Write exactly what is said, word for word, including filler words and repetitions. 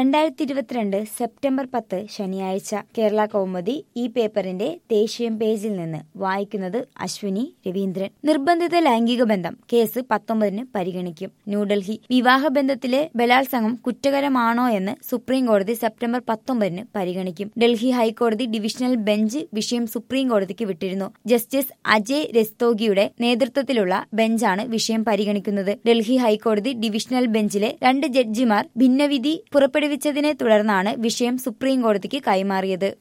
രണ്ടായിരത്തി ഇരുപത്തിരണ്ട് സെപ്റ്റംബർ പത്ത് ശനിയാഴ്ച കേരള കൗമുദി ഈ പേപ്പറിന്റെ ദേശീയം പേജിൽ നിന്ന് വായിക്കുന്നത് അശ്വിനി രവീന്ദ്രൻ. നിർബന്ധിത ലൈംഗിക ബന്ധം കേസ് പത്തൊമ്പതിന് പരിഗണിക്കും. ന്യൂഡൽഹി. വിവാഹബന്ധത്തിലെ ബലാത്സംഗം കുറ്റകരമാണോ എന്ന് സുപ്രീം കോടതി സെപ്റ്റംബർ പത്തൊമ്പതിന് പരിഗണിക്കും. ഡൽഹി ഹൈക്കോടതി ഡിവിഷണൽ ബെഞ്ച് വിഷയം സുപ്രീം കോടതിക്ക് വിട്ടിരുന്നു. ജസ്റ്റിസ് അജയ് രസ്തോഗിയുടെ നേതൃത്വത്തിലുള്ള ബെഞ്ചാണ് വിഷയം പരിഗണിക്കുന്നത്. ഡൽഹി ഹൈക്കോടതി ഡിവിഷണൽ ബെഞ്ചിലെ രണ്ട് ജഡ്ജിമാർ ഭിന്നവിധി പുറപ്പെടുവിച്ചതിനെ തുടർന്നാണ് വിഷയം സുപ്രീം കോടതിക്ക് കൈമാറിയത്.